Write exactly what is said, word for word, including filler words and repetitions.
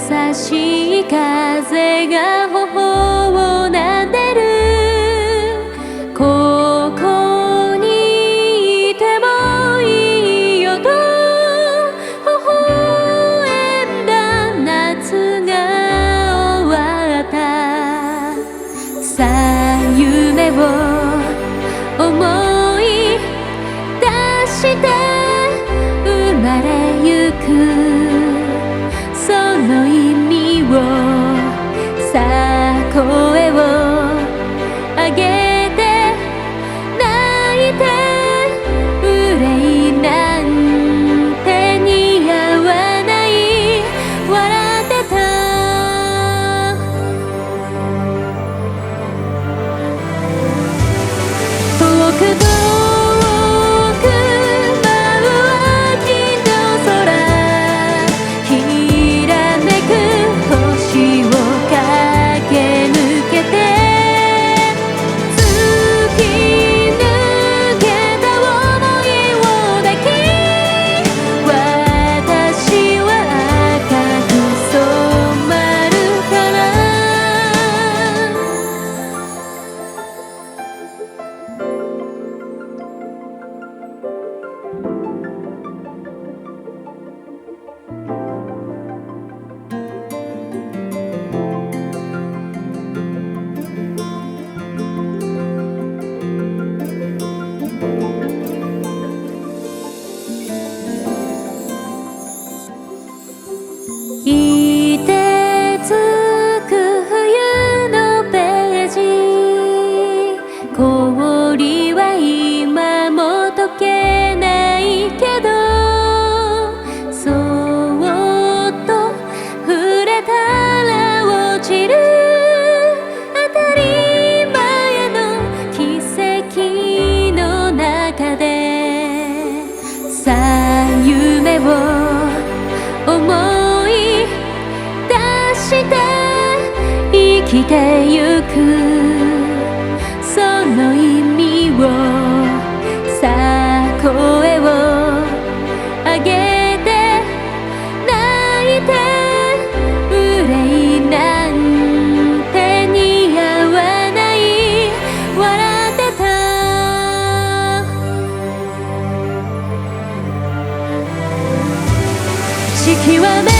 しい風が頬を撫でる。ここにいてもいいよと微笑んだ夏が終わった。さあ夢を思い出して生まれゆく。その意味をさあ声を上げて泣いて憂いなんて似合わない笑ってた。遠く遠く舞う秋の空、きらめく星を駆け抜けて突き抜けた想いを抱き、私は赤く染まるから。いてつく冬のページ、氷は今も溶けないけど、そっと触れたら落ちる当たり前の奇跡の中で、さあ夢を思い出して生きてゆく。その意味をさあ声を上げて泣いて憂いなんて似合わない笑ってた。四季は